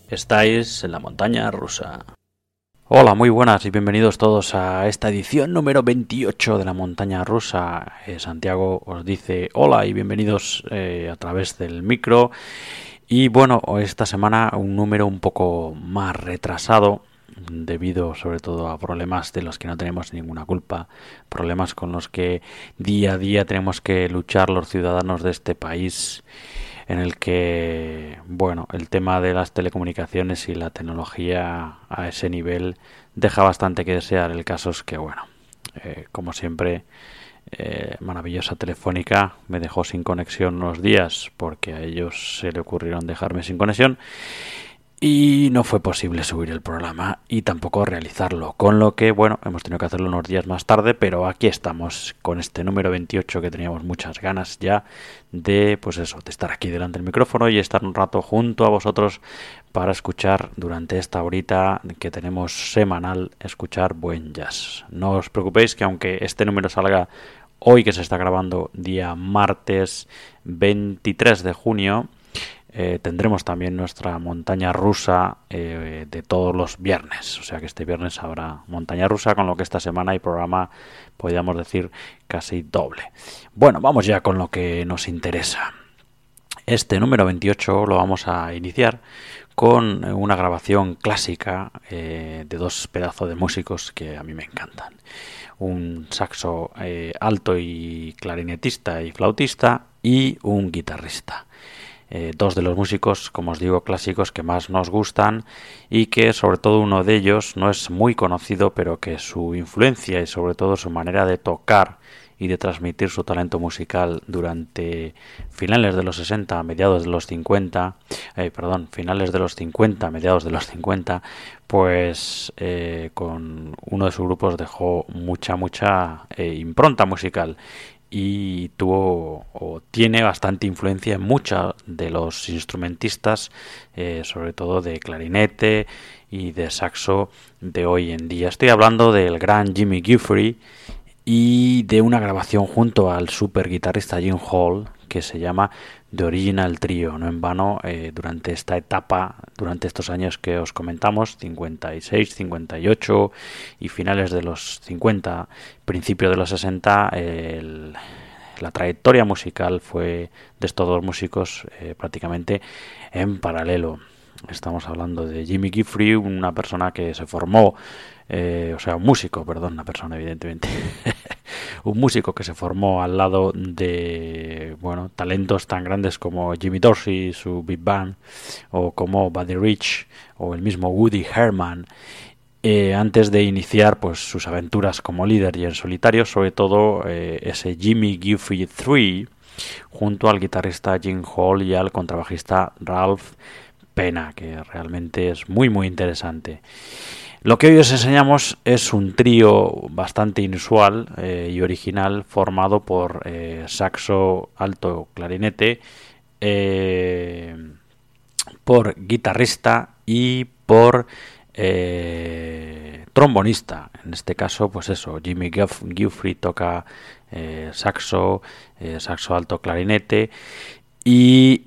Estáis en la montaña rusa. Hola, muy buenas y bienvenidos todos a esta edición número 28 de la montaña rusa. Santiago os dice hola y bienvenidos a través del micro. Y bueno, esta semana un número un poco más retrasado, debido sobre todo a problemas de los que no tenemos ninguna culpa, problemas con los que día a día tenemos que luchar los ciudadanos de este país, en el que, bueno, el tema de las telecomunicaciones y la tecnología a ese nivel deja bastante que desear. El caso es que, bueno, como siempre, maravillosa Telefónica me dejó sin conexión unos días porque a ellos se le ocurrieron dejarme sin conexión y no fue posible subir el programa y tampoco realizarlo, con lo que, bueno, hemos tenido que hacerlo unos días más tarde, pero aquí estamos con este número 28 que teníamos muchas ganas ya de, pues eso, de estar aquí delante del micrófono y estar un rato junto a vosotros para escuchar durante esta horita que tenemos semanal, escuchar buen jazz. No os preocupéis que aunque este número salga hoy, que se está grabando día martes 23 de junio, tendremos también nuestra montaña rusa de todos los viernes. O sea que este viernes habrá montaña rusa, con lo que esta semana hay programa, podríamos decir, casi doble. Bueno, vamos ya con lo que nos interesa. Este número 28 lo vamos a iniciar con una grabación clásica de dos pedazos de músicos que a mí me encantan. Un saxo alto y clarinetista y flautista y un guitarrista. Dos de los músicos, como os digo, clásicos que más nos gustan y que sobre todo uno de ellos no es muy conocido, pero que su influencia y sobre todo su manera de tocar y de transmitir su talento musical durante finales de los 60, mediados de los 50, finales de los 50, mediados de los 50, pues con uno de sus grupos dejó mucha impronta musical y tuvo o tiene bastante influencia en muchos de los instrumentistas, sobre todo de clarinete y de saxo de hoy en día. Estoy hablando del gran Jimmy Giuffre y de una grabación junto al super guitarrista Gene Hall que se llama The Original Trio. No en vano, durante esta etapa, durante estos años que os comentamos, 56, 58 y finales de los 50, principio de los 60, la trayectoria musical fue de estos dos músicos prácticamente en paralelo. Estamos hablando de Jimmy Giuffre, una persona que se formó, un músico, perdón, una persona evidentemente, un músico que se formó al lado de, bueno, talentos tan grandes como Jimmy Dorsey, su Big Band, o como Buddy Rich, o el mismo Woody Herman, antes de iniciar pues sus aventuras como líder y en solitario, sobre todo ese Jimmy Giuffre 3, junto al guitarrista Gene Hall y al contrabajista Ralph Pena, que realmente es muy interesante. Lo que hoy os enseñamos es un trío bastante inusual y original, formado por saxo alto, clarinete, por guitarrista y por trombonista. En este caso, pues eso, Jimmy Giuffre toca saxo alto, clarinete y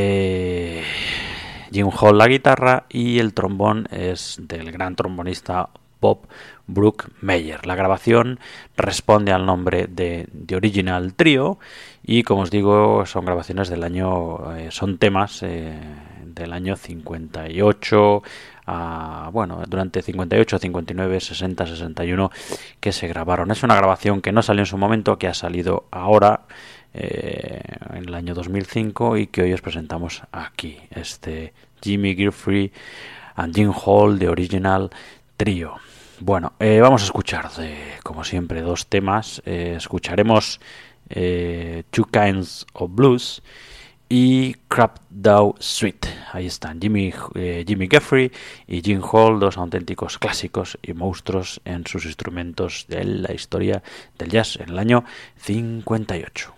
Jim Hall la guitarra, y el trombón es del gran trombonista Bob Brookmeyer. La grabación responde al nombre de The Original Trio y, como os digo, son grabaciones del año, son temas del año 58 durante 58, 59, 60, 61 que se grabaron. Es una grabación que no salió en su momento, que ha salido ahora en el año 2005 y que hoy os presentamos aquí, este Jimmy Giuffre and Gene Hall, The Original Trio. Bueno, vamos a escuchar como siempre dos temas. Escucharemos Two Kinds of Blues y Crackdown Suite. Ahí están Jimmy Giuffre y Gene Hall, dos auténticos clásicos y monstruos en sus instrumentos de la historia del jazz en el año 58.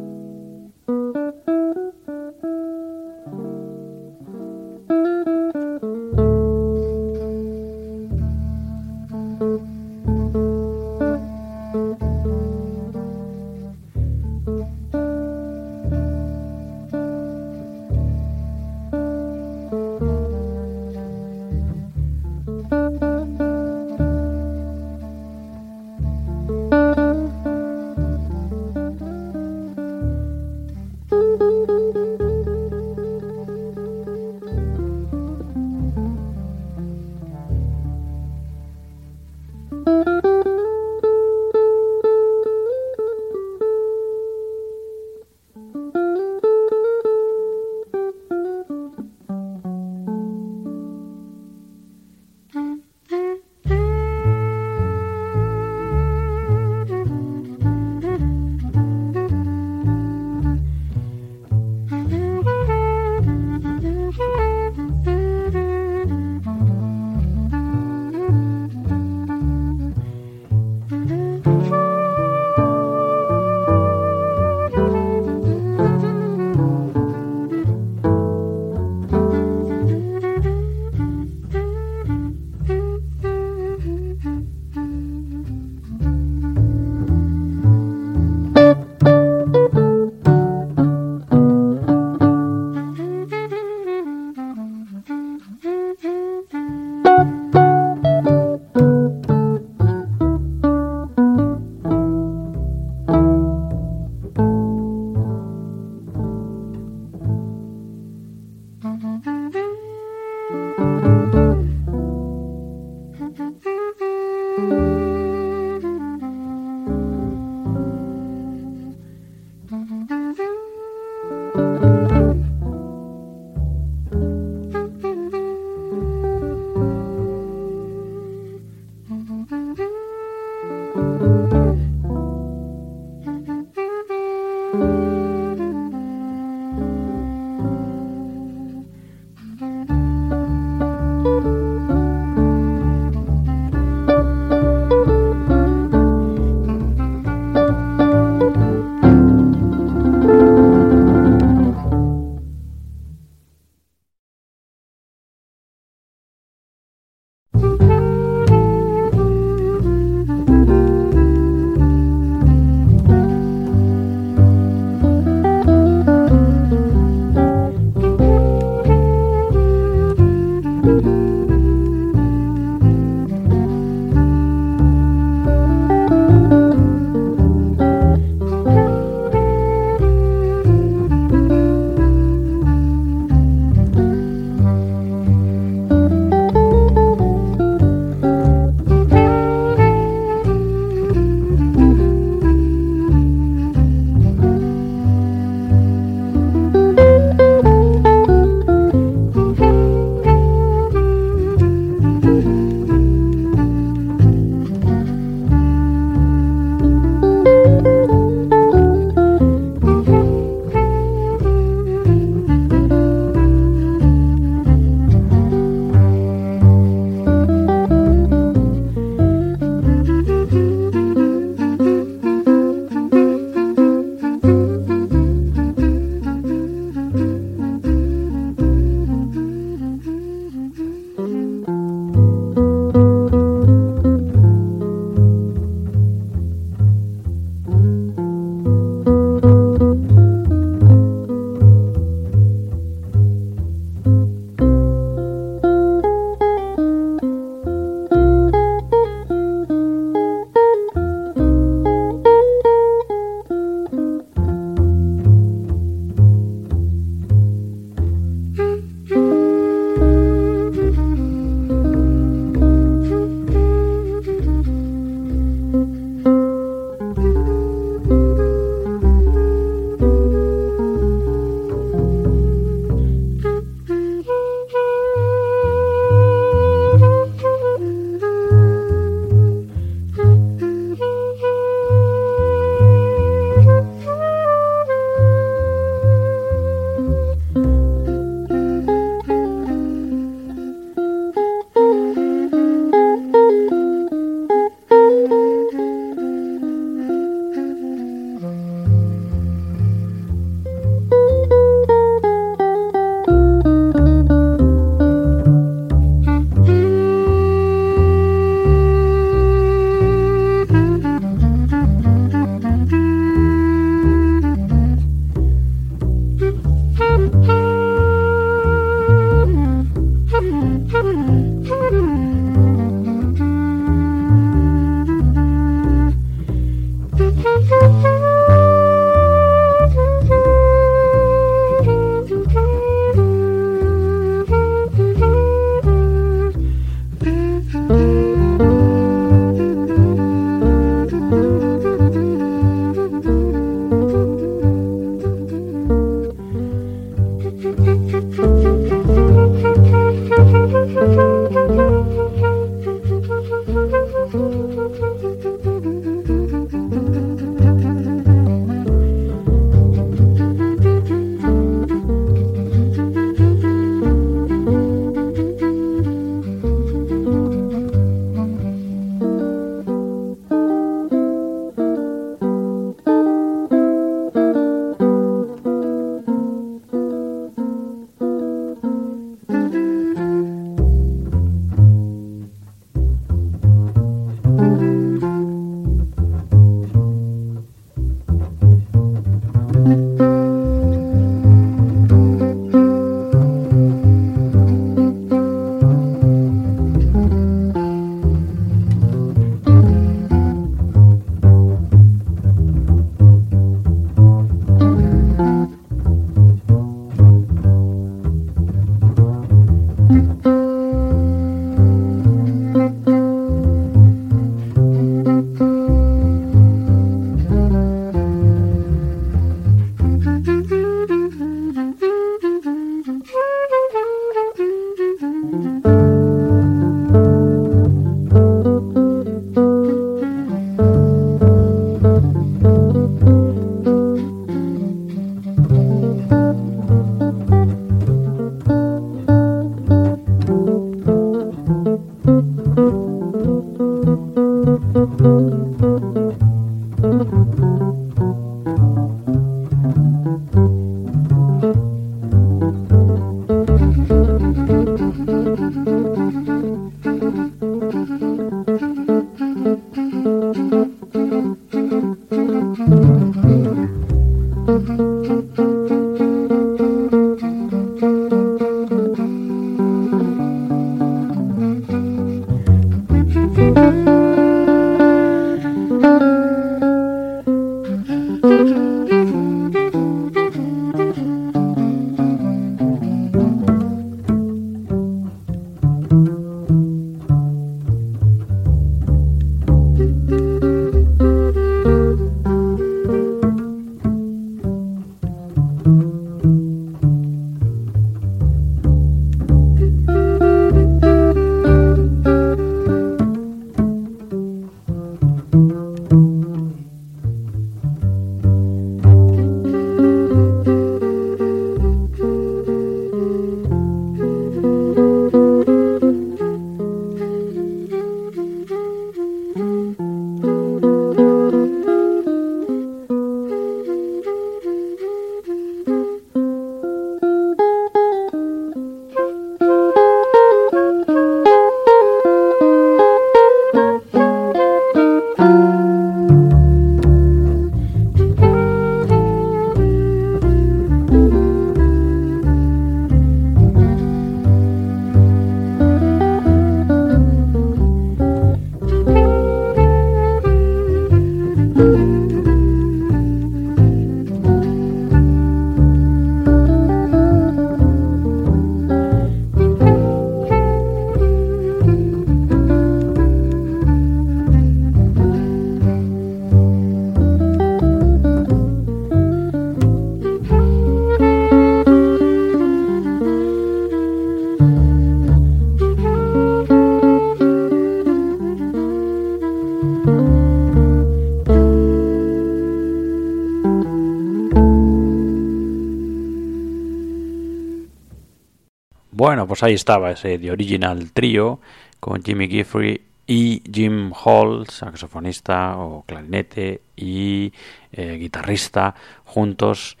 Bueno, pues ahí estaba ese The Original Trio con Jimmy Giuffre y Jim Hall, saxofonista o clarinete y guitarrista, juntos.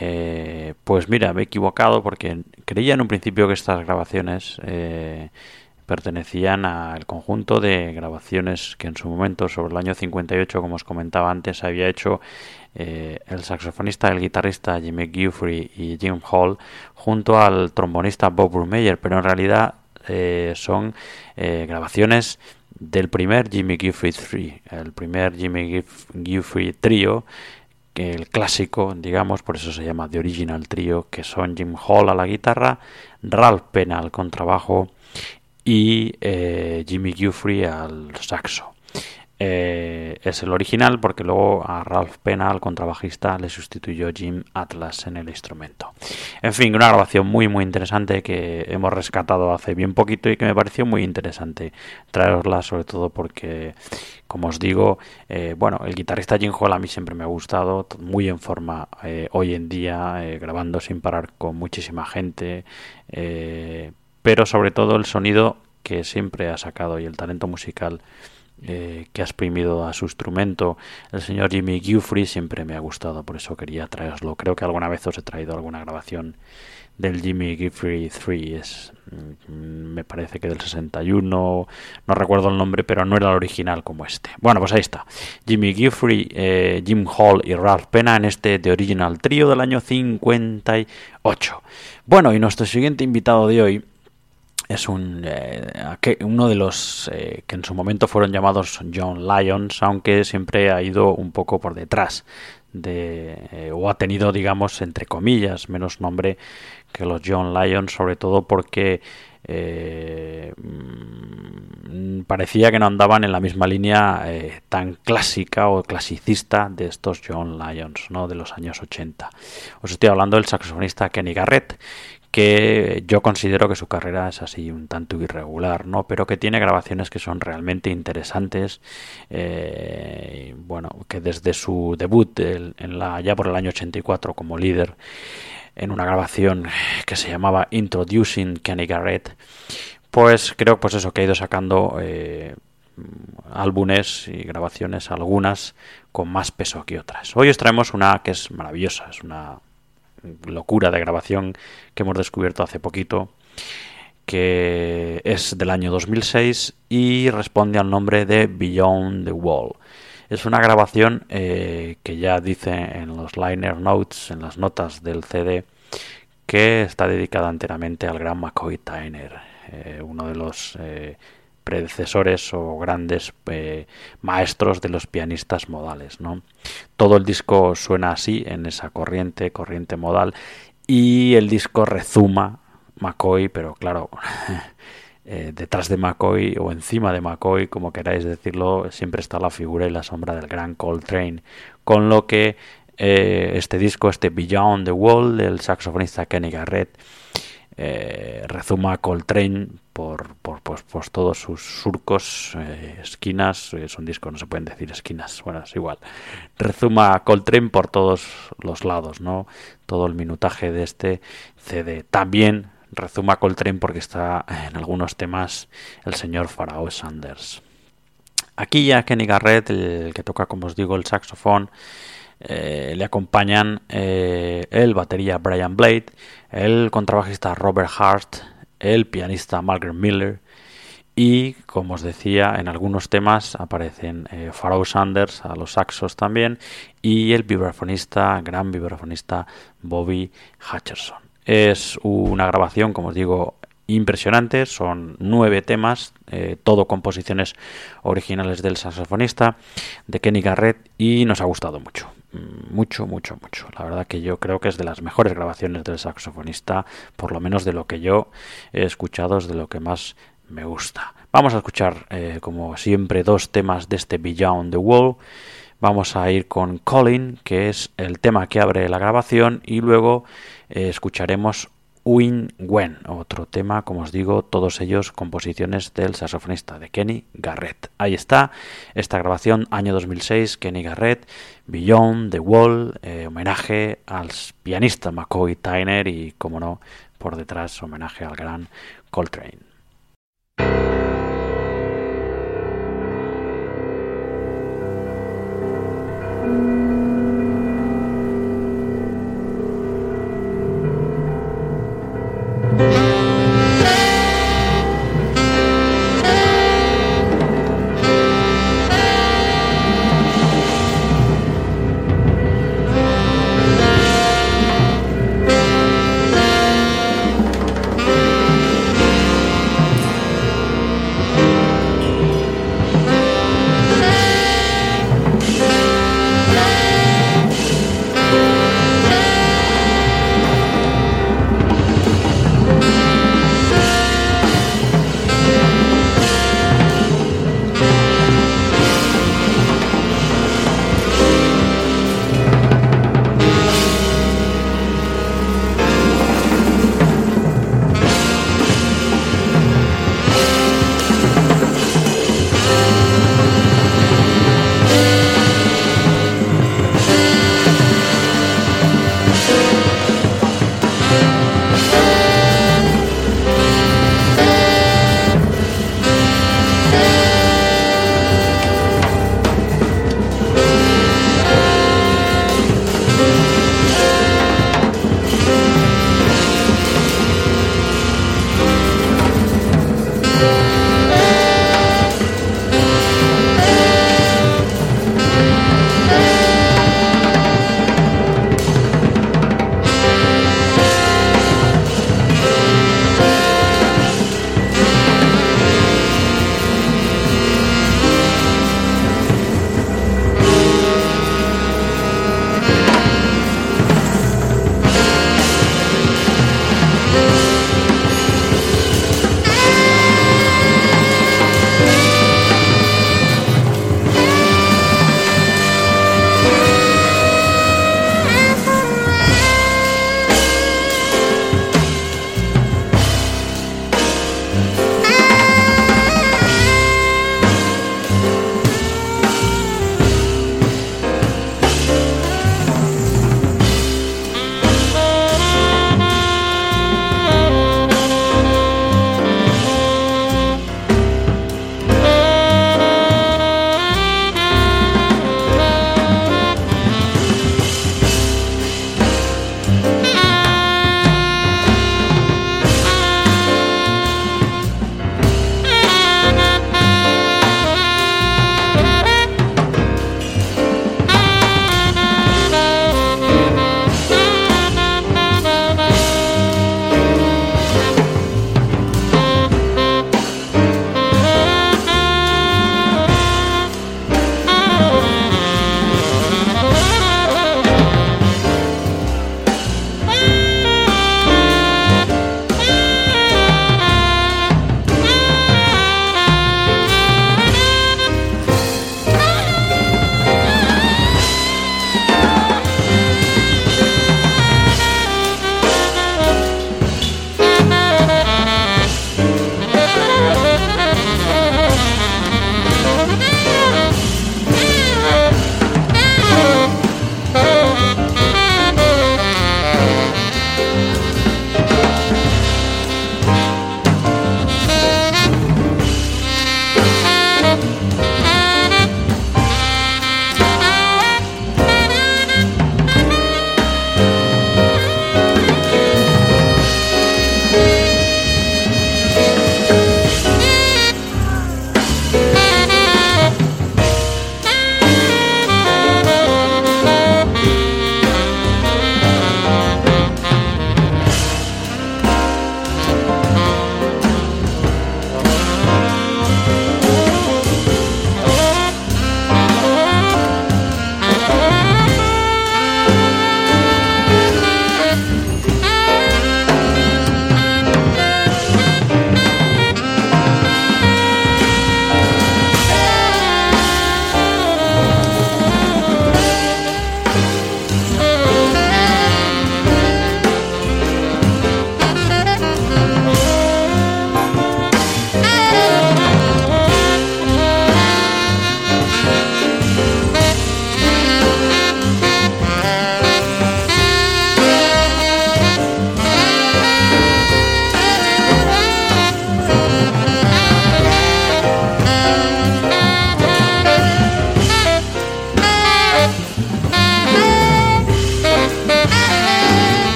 Pues mira, me he equivocado porque creía en un principio que estas grabaciones pertenecían al conjunto de grabaciones que en su momento, sobre el año 58, como os comentaba antes, había hecho el saxofonista, el guitarrista Jimmy Giuffre y Jim Hall junto al trombonista Bob Brumeyer, pero en realidad son grabaciones del primer Jimmy Giuffre Trio, el primer Jimmy Giuffre Trio, el clásico, digamos, por eso se llama The Original Trio, que son Jim Hall a la guitarra, Ralph Penna al contrabajo y Jimmy Giuffre al saxo. Es el original porque luego a Ralph Penna, al contrabajista, le sustituyó Jim Atlas en el instrumento. En fin, una grabación muy muy interesante que hemos rescatado hace bien poquito y que me pareció muy interesante traerosla, sobre todo porque, como os digo, bueno, el guitarrista Jim Hall a mí siempre me ha gustado, muy en forma hoy en día, grabando sin parar con muchísima gente, pero sobre todo el sonido que siempre ha sacado y el talento musical que ha exprimido a su instrumento el señor Jimmy Giuffre siempre me ha gustado, por eso quería traeroslo. Creo que alguna vez os he traído alguna grabación del Jimmy Giuffre 3, me parece que del 61, no recuerdo el nombre, pero no era el original como este. Bueno, pues ahí está, Jimmy Giuffre, Jim Hall y Ralph Penna en este The Original Trio del año 58. Bueno, y nuestro siguiente invitado de hoy es uno de los que en su momento fueron llamados John Lyons, aunque siempre ha ido un poco por detrás o ha tenido, digamos, entre comillas, menos nombre que los John Lyons, sobre todo porque parecía que no andaban en la misma línea tan clásica o clasicista de estos John Lyons, ¿no?, de los años 80. Os estoy hablando del saxofonista Kenny Garrett, que yo considero que su carrera es así un tanto irregular, ¿no?, pero que tiene grabaciones que son realmente interesantes. Bueno, que desde su debut ya por el año 84 como líder en una grabación que se llamaba Introducing Kenny Garrett, pues creo pues eso, que ha ido sacando álbumes y grabaciones, algunas con más peso que otras. Hoy os traemos una que es maravillosa, es una locura de grabación que hemos descubierto hace poquito, que es del año 2006 y responde al nombre de Beyond the Wall. Es una grabación que ya dice en los liner notes, en las notas del CD, que está dedicada enteramente al gran McCoy Tyner, uno de los predecesores o grandes maestros de los pianistas modales, ¿no? Todo el disco suena así, en esa corriente modal, y el disco rezuma McCoy, pero claro, detrás de McCoy o encima de McCoy, como queráis decirlo, siempre está la figura y la sombra del gran Coltrane, con lo que este disco, este Beyond the Wall del saxofonista Kenny Garrett, rezuma a Coltrane por todos sus surcos, esquinas. Es un disco, no se pueden decir esquinas, bueno, es igual. Rezuma a Coltrane por todos los lados, ¿no? Todo el minutaje de este CD. También rezuma a Coltrane porque está en algunos temas el señor Pharaoh Sanders. Aquí ya Kenny Garrett, el que toca, como os digo, el saxofón, le acompañan el batería Brian Blade, el contrabajista Robert Hart, el pianista Margaret Miller y, como os decía, en algunos temas aparecen Pharaoh Sanders a los saxos también y el gran vibrafonista Bobby Hutcherson. Es una grabación, como os digo, impresionante. Son 9 temas, todo composiciones originales del saxofonista, de Kenny Garrett, y nos ha gustado mucho. Mucho. La verdad que yo creo que es de las mejores grabaciones del saxofonista, por lo menos de lo que yo he escuchado, es de lo que más me gusta. Vamos a escuchar, como siempre, 2 temas de este Beyond the Wall. Vamos a ir con Colin, que es el tema que abre la grabación, y luego escucharemos Win Wen, otro tema, como os digo, todos ellos composiciones del saxofonista, de Kenny Garrett. Ahí está, esta grabación, año 2006, Kenny Garrett, Beyond the Wall, homenaje al pianista McCoy Tyner y, como no, por detrás, homenaje al gran Coltrane.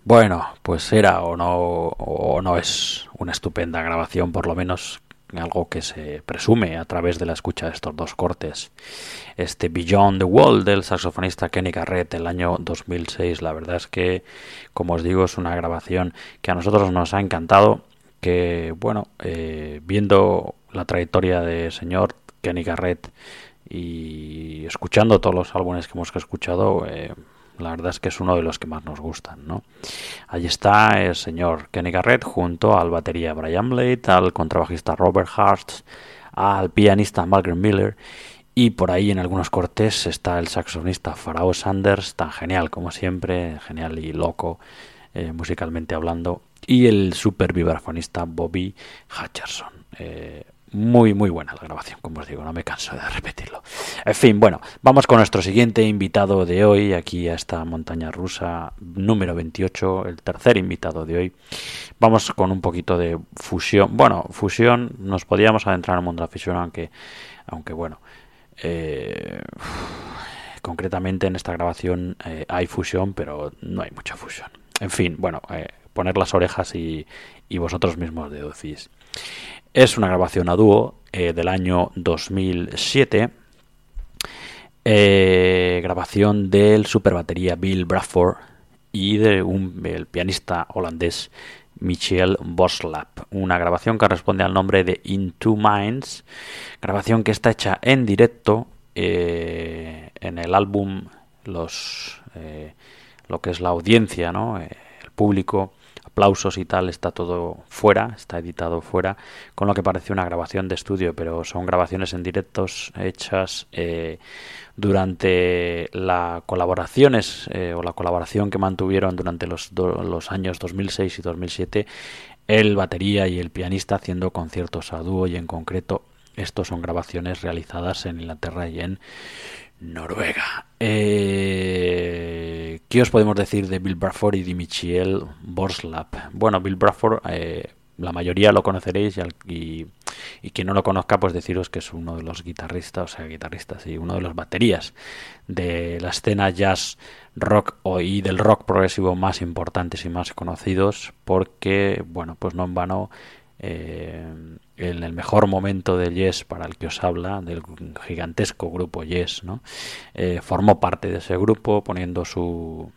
Bueno, pues era o no es una estupenda grabación, por lo menos algo que se presume a través de la escucha de estos dos cortes. Este Beyond the Wall del saxofonista Kenny Garrett del año 2006, la verdad es que, como os digo, es una grabación que a nosotros nos ha encantado, que, bueno, viendo la trayectoria de señor Kenny Garrett y escuchando todos los álbumes que hemos escuchado, la verdad es que es uno de los que más nos gustan, ¿no? Allí está el señor Kenny Garrett junto al batería Brian Blade, al contrabajista Robert Hart, al pianista Malcolm Miller, y por ahí en algunos cortes está el saxofonista Pharoah Sanders, tan genial como siempre, genial y loco musicalmente hablando, y el super vibrafonista Bobby Hutcherson. Muy buena la grabación, como os digo, no me canso de repetirlo. En fin, bueno, vamos con nuestro siguiente invitado de hoy, aquí a esta montaña rusa número 28, el tercer invitado de hoy. Vamos con un poquito de fusión. Bueno, fusión, nos podíamos adentrar en el mundo de la fusión, aunque bueno, concretamente en esta grabación hay fusión, pero no hay mucha fusión. En fin, bueno, poner las orejas y vosotros mismos deducís. Es una grabación a dúo del año 2007, grabación del superbatería Bill Bruford y el pianista holandés Michiel Boslap. Una grabación que responde al nombre de In Two Minds, grabación que está hecha en directo en el álbum lo que es la audiencia, ¿no? El público, aplausos y tal, está todo fuera, está editado fuera, con lo que parece una grabación de estudio, pero son grabaciones en directos hechas durante las colaboraciones o la colaboración que mantuvieron durante los años 2006 y 2007 el batería y el pianista haciendo conciertos a dúo, y en concreto estos son grabaciones realizadas en Inglaterra y en Noruega. ¿Qué os podemos decir de Bill Bruford y de Michiel Boslap? Bueno, Bill Bruford, la mayoría lo conoceréis, y quien no lo conozca, pues deciros que es uno de los guitarristas y uno de los baterías de la escena jazz rock y del rock progresivo más importantes y más conocidos, porque, bueno, pues no en vano, en el mejor momento del Yes para el que os habla, del gigantesco grupo Yes, ¿no? Formó parte de ese grupo poniendo su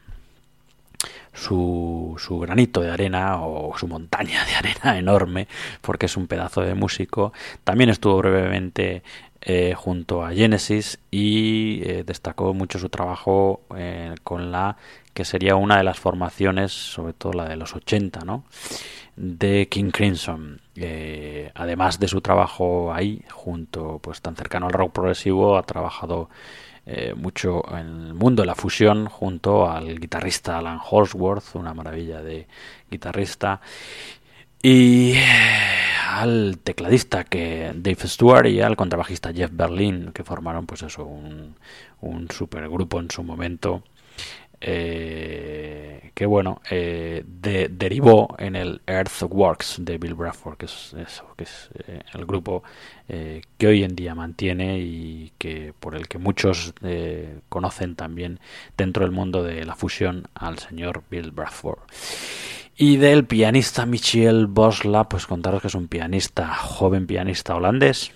granito de arena o su montaña de arena enorme, porque es un pedazo de músico. También estuvo brevemente junto a Genesis y destacó mucho su trabajo con la que sería una de las formaciones, sobre todo la de los 80, ¿no?, de King Crimson. Además de su trabajo ahí, junto, pues tan cercano al rock progresivo, ha trabajado mucho en el mundo de la fusión junto al guitarrista Alan Holdsworth, una maravilla de guitarrista, y al tecladista Dave Stewart y al contrabajista Jeff Berlin, que formaron, pues eso, un supergrupo en su momento, que bueno, derivó en el Earthworks de Bill Bruford, que es el grupo que hoy en día mantiene y que por el que muchos conocen también dentro del mundo de la fusión al señor Bill Bruford. Y del pianista Michiel Boslap, pues contaros que es un joven pianista holandés,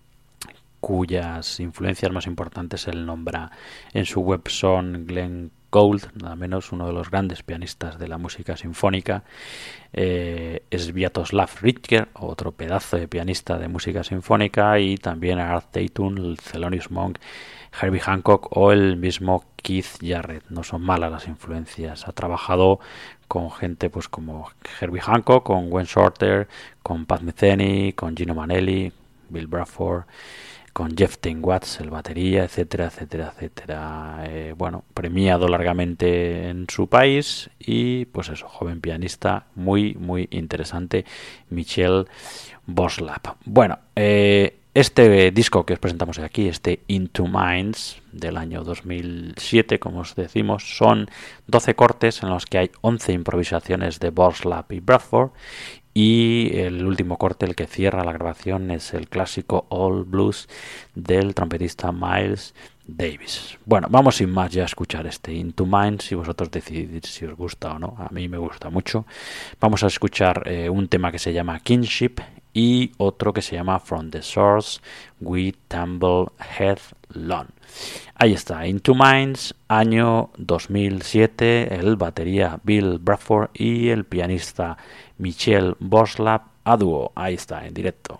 cuyas influencias más importantes él nombra en su web son Glenn Gould, nada menos, uno de los grandes pianistas de la música sinfónica, Sviatoslav Richter, otro pedazo de pianista de música sinfónica, y también Art Tatum, el Thelonious Monk, Herbie Hancock o el mismo Keith Jarrett. No son malas las influencias. Ha trabajado con gente pues como Herbie Hancock, con Wayne Shorter, con Pat Metheny, con Gino Manelli, Bill Bruford, con Jeff Tain Watts, el batería, etcétera, etcétera, etcétera. Bueno, premiado largamente en su país y pues eso, joven pianista, muy interesante, Michiel Boslap. Bueno, este disco que os presentamos aquí, este In Two Minds del año 2007, como os decimos, son 12 cortes en los que hay 11 improvisaciones de Boslap y Bruford. Y el último corte, el que cierra la grabación, es el clásico All Blues del trompetista Miles Davis. Bueno, vamos sin más ya a escuchar este Into Minds, si vosotros decidís si os gusta o no. A mí me gusta mucho. Vamos a escuchar un tema que se llama Kinship y otro que se llama From the Source We Tumble Headlong. Ahí está, Into Minds, año 2007, el batería Bill Bradford y el pianista Michel Boslap a dúo. Ahí está, en directo.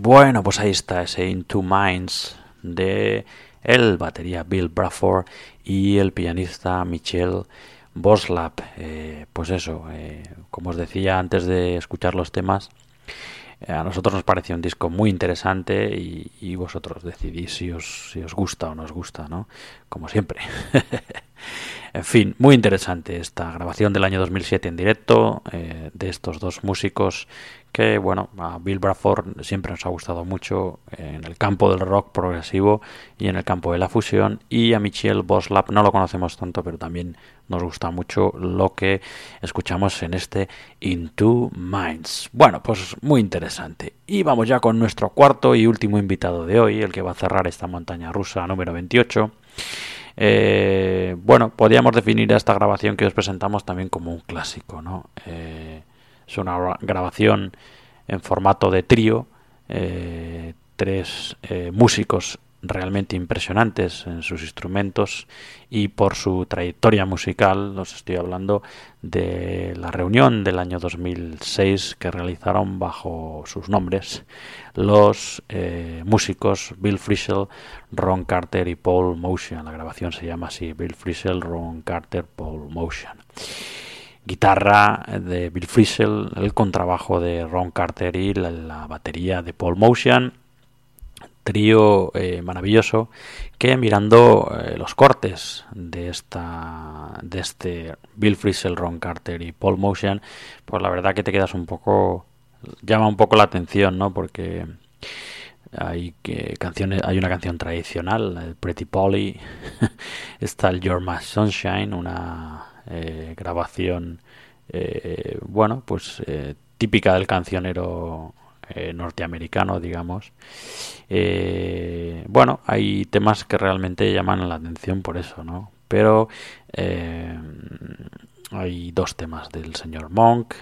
Bueno, pues ahí está ese In Two Minds de el batería Bill Bruford y el pianista Michel Boslap. Pues eso, como os decía antes de escuchar los temas, a nosotros nos pareció un disco muy interesante y vosotros decidís si os gusta o no os gusta, ¿no? Como siempre. En fin, muy interesante esta grabación del año 2007 en directo de estos dos músicos que, bueno, a Bill Bruford siempre nos ha gustado mucho en el campo del rock progresivo y en el campo de la fusión, y a Michel Boslap no lo conocemos tanto, pero también nos gusta mucho lo que escuchamos en este In Two Minds. Bueno, pues muy interesante. Y vamos ya con nuestro cuarto y último invitado de hoy, el que va a cerrar esta montaña rusa número 28. Bueno, podríamos definir a esta grabación que os presentamos también como un clásico, ¿no? Es una grabación en formato de trío, tres músicos realmente impresionantes en sus instrumentos y por su trayectoria musical. Os estoy hablando de la reunión del año 2006 que realizaron bajo sus nombres los músicos Bill Frisell, Ron Carter y Paul Motian. La grabación se llama así: Bill Frisell, Ron Carter, Paul Motian. Guitarra de Bill Frisell, el contrabajo de Ron Carter y la batería de Paul Motian. Trío maravilloso que, mirando los cortes de este Bill Frisell, Ron Carter y Paul Motian, pues la verdad que te quedas un poco, llama un poco la atención, ¿no? Porque hay una canción tradicional, el Pretty Polly, está el You're My Sunshine, una grabación bueno, pues típica del cancionero norteamericano, digamos. Bueno, hay temas que realmente llaman la atención por eso, ¿no? Pero hay dos temas del señor Monk.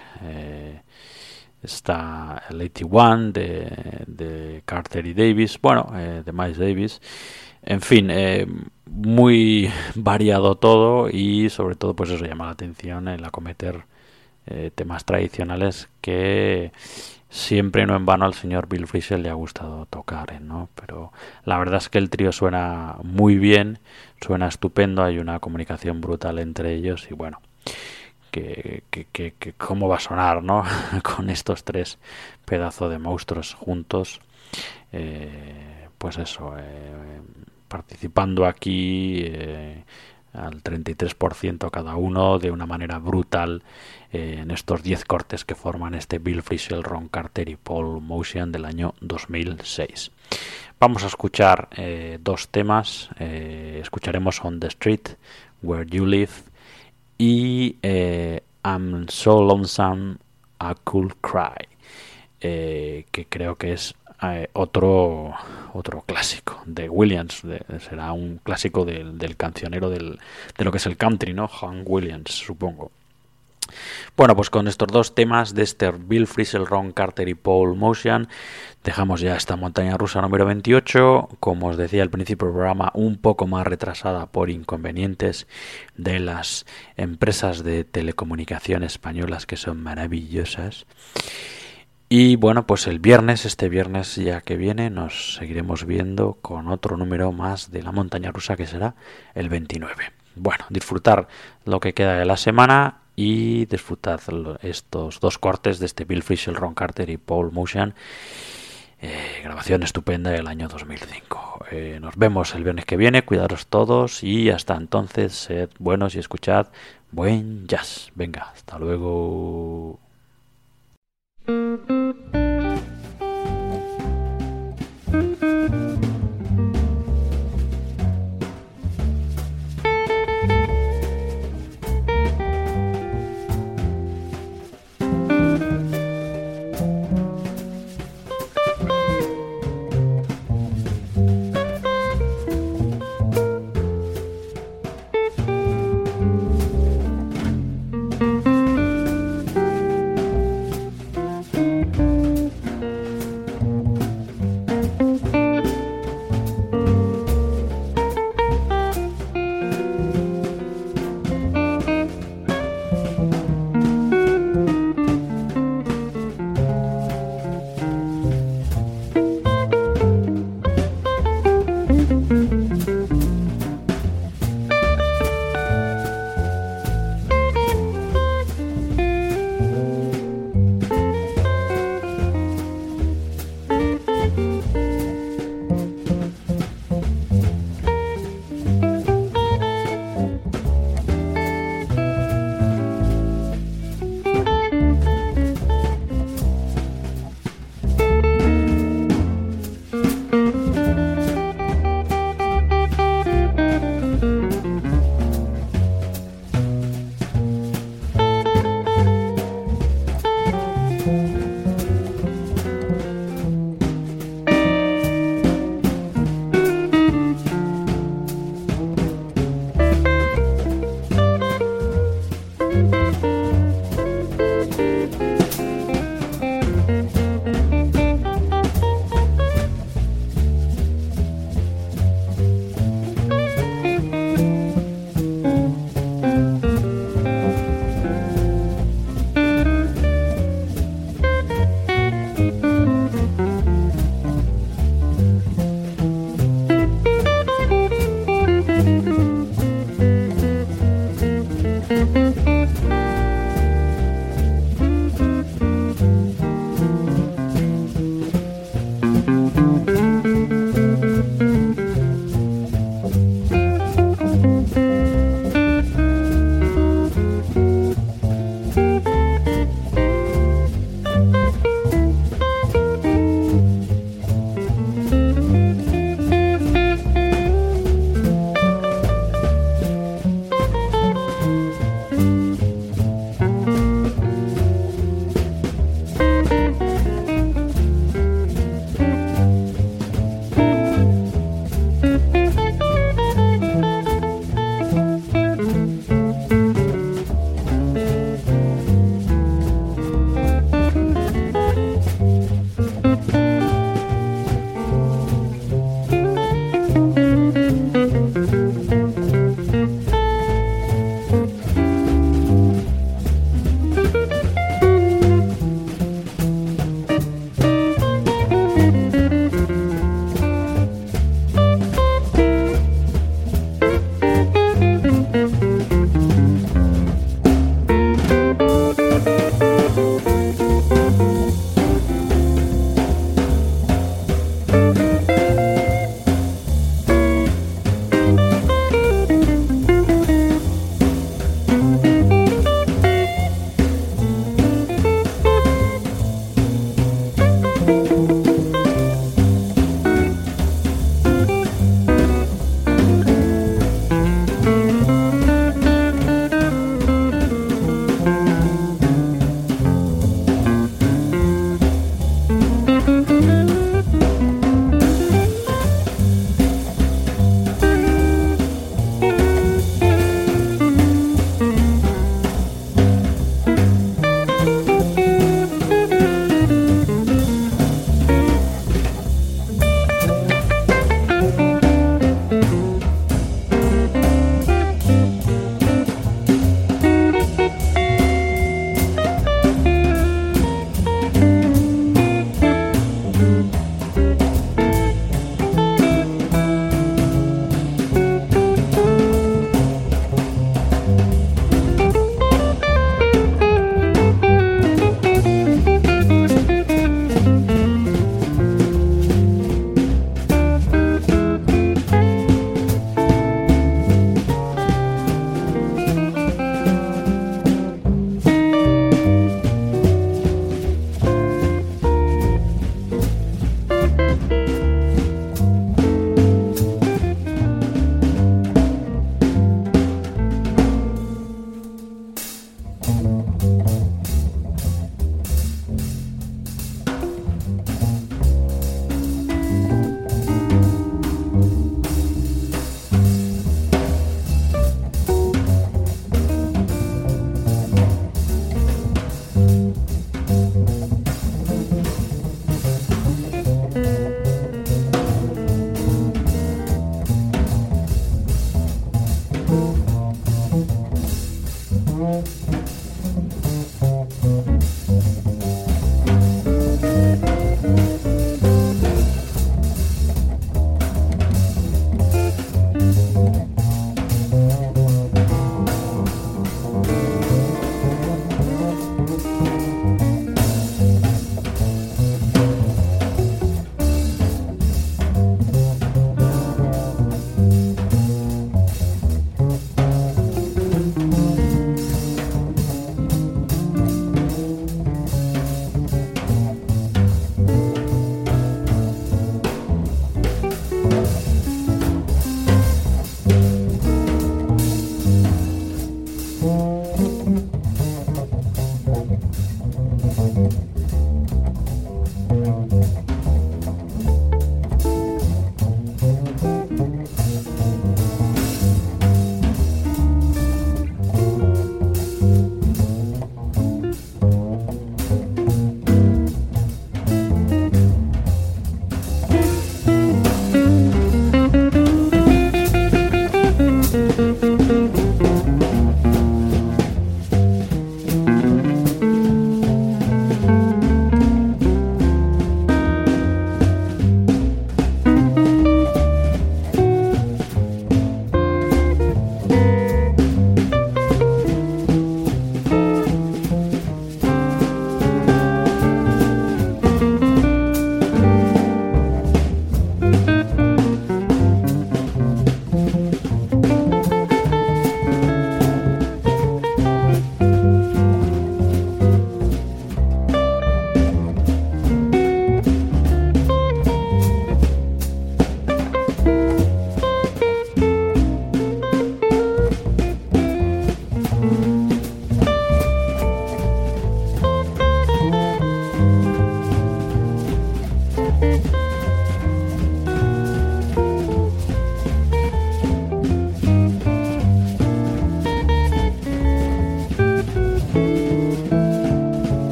Está el 81 de Carter y Davis, bueno, de Miles Davis. En fin, muy variado todo, y sobre todo pues eso llama la atención, el acometer temas tradicionales que siempre, no en vano, al señor Bill Frisell le ha gustado tocar, ¿no? Pero la verdad es que el trío suena muy bien, suena estupendo, hay una comunicación brutal entre ellos, y bueno, que cómo va a sonar, ¿no? Con estos tres pedazos de monstruos juntos, pues eso, participando aquí al 33% cada uno, de una manera brutal, en estos 10 cortes que forman este Bill Frisell, Ron Carter y Paul Motian del año 2006. Vamos a escuchar dos temas. Escucharemos On the Street, Where You Live, y I'm So Lonesome I Could Cry, que creo que es otro clásico de Williams, será un clásico del cancionero de lo que es el country, ¿no? Hank Williams, supongo. Bueno, pues con estos dos temas de este Bill Frisell, Ron Carter y Paul Motian dejamos ya esta montaña rusa número 28. Como os decía al principio del programa, un poco más retrasada por inconvenientes de las empresas de telecomunicación españolas, que son maravillosas. Y bueno, pues este viernes ya que viene, nos seguiremos viendo con otro número más de la montaña rusa, que será el 29. Bueno, disfrutar lo que queda de la semana y disfrutad estos dos cortes de este Bill Frisell, Ron Carter y Paul Motian, grabación estupenda del año 2005. Nos vemos el viernes que viene, cuidaros todos y hasta entonces sed buenos y escuchad buen jazz. Venga, hasta luego.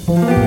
Thank